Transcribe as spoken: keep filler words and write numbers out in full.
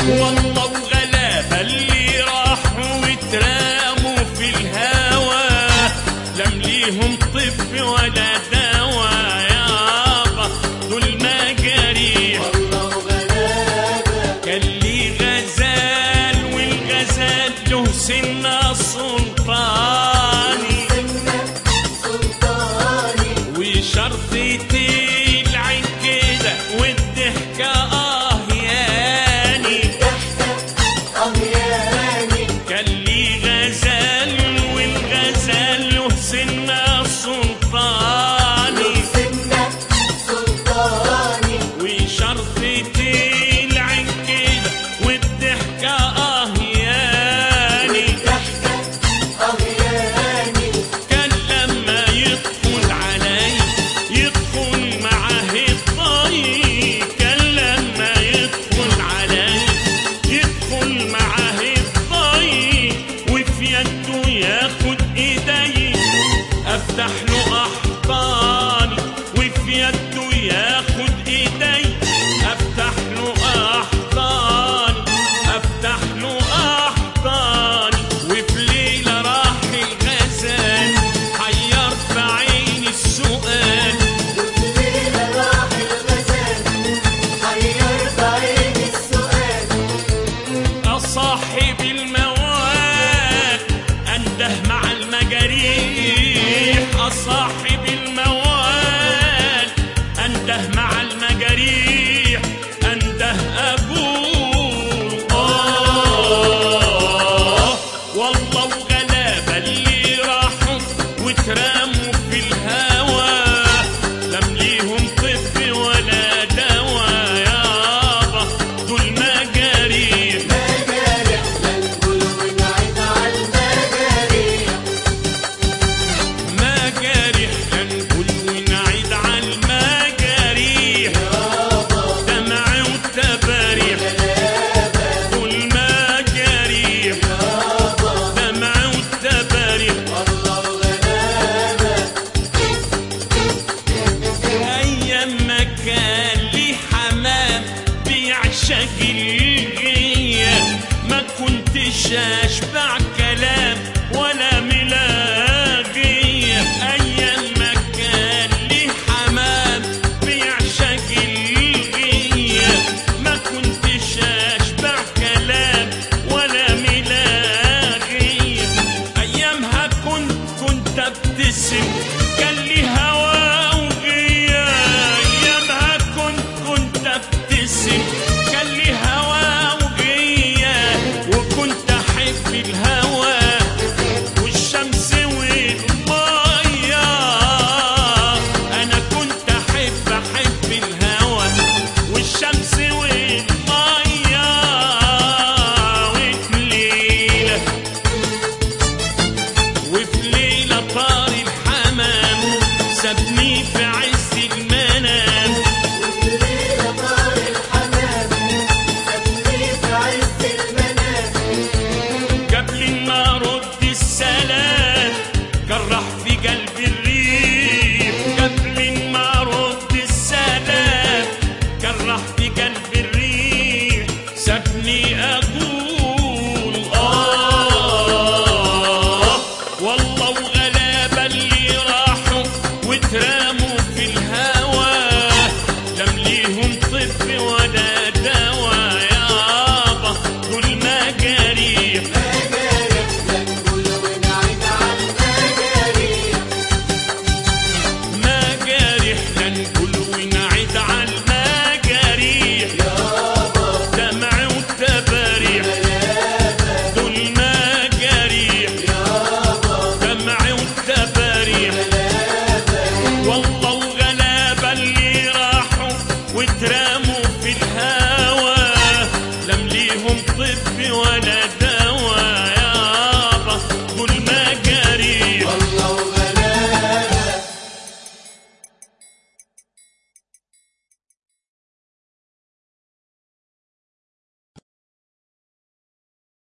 والله وغلابة اللي راحوا واتراموا في الهوى، لم ليهم طب ولا دوا يابا دول مجاريح. والله وغلابة كان لي غزال والغزال له سنة سلطاني، وشرطتي العين كده والضحكة اه ياني. كان لي غزال والغزال له سنة سلطاني، وشرطتي العين كده والضحكة اه ياني. كان لما يدخل علي يدخل معاه الطريق، كان لما يدخل علي يدخل معاه الطريق، وفي يده ياخد ايدي افتح له احضاني، وفي يده ياخد ايدي افتح له احضاني، افتح له احضاني. وفي ليله راح الغزال حير في عيني السؤال، أصاحب الموال أنده مع المجاريح، أصاحب الموال أنده مع المجاريح، أنده أقول آه. والله وغلابة اللي راحوا واترموا في الهوى، لم ليهم طب ولا دوا يابا دول مجاريح. مجاريح لنقول ونعيد على المجاريح، دمع والتباريح دول مجاريح، دمع والتباريح. أيام ما كان لي حمام بيعشق الغية، ما كنتش أشبع كلام ولا ملاغية. أيام ما كان لي حمام بيعشق الغية، ما كنتش أشبع كلام ولا ملاغية. أيامها كنت كنت أبتسم كان لي هوا وغية، أيامها كنت كنت أبتسم كان لي هوا وغية، وكنت أحب الهوا والشمس والمية. أنا كنت أحب أحب الهوا والشمس والمية. وفي ليلة وفي ليلة طار الحمام سابني في عز المنام، قبل ما أرد السلام جرح في قلب الريح، قبل ما أرد السلام جرح في قلب الريح. سابني أقول آه. والله وغلابة اللي راحوا واترموا في الهوى، لم ليهم طب ولا دوا يابا دول مجاريح. مجاريح لنقول ونعيد على المجاريح، دمع والتباريح دول مجاريح، دمع والتباريح. والله وغلابة اللي راحوا واترموا في الهوى، لم ليهم طب ولا دوا